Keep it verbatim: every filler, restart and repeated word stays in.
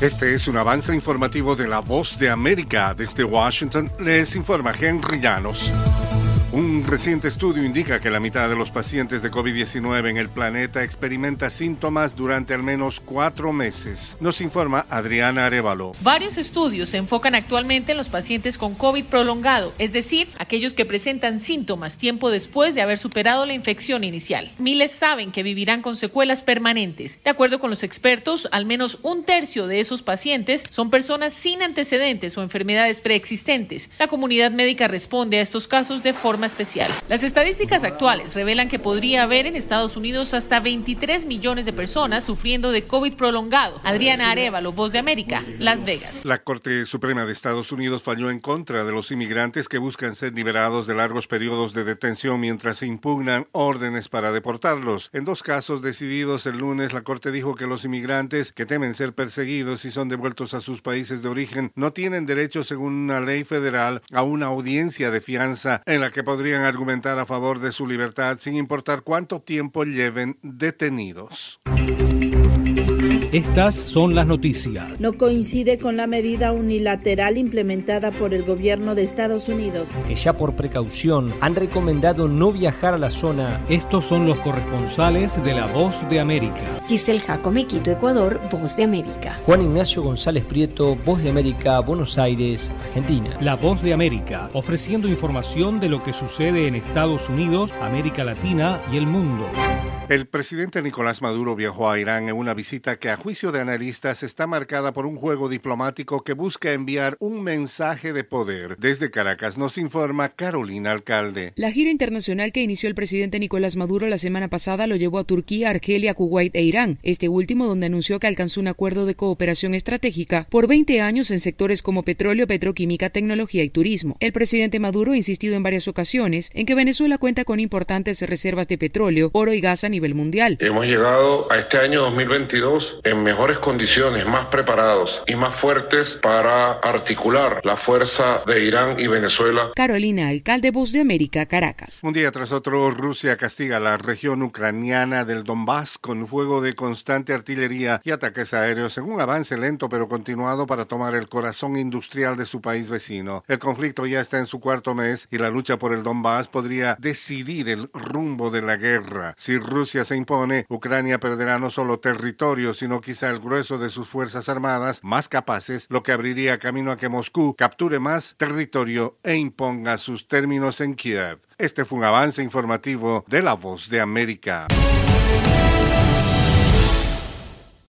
Este es un avance informativo de La Voz de América. Desde Washington les informa Henry Llanos. Un reciente estudio indica que la mitad de los pacientes de COVID diecinueve en el planeta experimenta síntomas durante al menos cuatro meses. Nos informa Adriana Arévalo. Varios estudios se enfocan actualmente en los pacientes con COVID prolongado, es decir, aquellos que presentan síntomas tiempo después de haber superado la infección inicial. Miles saben que vivirán con secuelas permanentes. De acuerdo con los expertos, al menos un tercio de esos pacientes son personas sin antecedentes o enfermedades preexistentes. La comunidad médica responde a estos casos de forma especial. Las estadísticas actuales revelan que podría haber en Estados Unidos hasta veintitrés millones de personas sufriendo de COVID prolongado. Adriana Arévalo, Voz de América, Las Vegas. La Corte Suprema de Estados Unidos falló en contra de los inmigrantes que buscan ser liberados de largos periodos de detención mientras se impugnan órdenes para deportarlos. En dos casos decididos el lunes, la Corte dijo que los inmigrantes que temen ser perseguidos y son devueltos a sus países de origen no tienen derecho, según una ley federal, a una audiencia de fianza en la que podrían argumentar a favor de su libertad sin importar cuánto tiempo lleven detenidos. Estas son las noticias. No coincide con la medida unilateral implementada por el gobierno de Estados Unidos, que ya por precaución han recomendado no viajar a la zona. Estos son los corresponsales de La Voz de América. Giselle Jacome, Quito, Ecuador, Voz de América. Juan Ignacio González Prieto, Voz de América, Buenos Aires, Argentina. La Voz de América, ofreciendo información de lo que sucede en Estados Unidos, América Latina y el mundo. El presidente Nicolás Maduro viajó a Irán en una visita que a juicio de analistas está marcada por un juego diplomático que busca enviar un mensaje de poder. Desde Caracas nos informa Carolina Alcalde. La gira internacional que inició el presidente Nicolás Maduro la semana pasada lo llevó a Turquía, Argelia, Kuwait e Irán, este último donde anunció que alcanzó un acuerdo de cooperación estratégica por veinte años en sectores como petróleo, petroquímica, tecnología y turismo. El presidente Maduro ha insistido en varias ocasiones en que Venezuela cuenta con importantes reservas de petróleo, oro y gas a nivel mundial. Hemos llegado a este año dos mil veintidós en mejores condiciones, más preparados y más fuertes para articular la fuerza de Irán y Venezuela. Carolina Alcalde, Voz de América, Caracas. Un día tras otro, Rusia castiga la región ucraniana del Donbass con fuego de constante artillería y ataques aéreos en un avance lento pero continuado para tomar el corazón industrial de su país vecino. El conflicto ya está en su cuarto mes y la lucha por el Donbass podría decidir el rumbo de la guerra. Si Rusia se impone, Ucrania perderá no solo territorio, sino quizá el grueso de sus fuerzas armadas más capaces, lo que abriría camino a que Moscú capture más territorio e imponga sus términos en Kiev. Este fue un avance informativo de La Voz de América.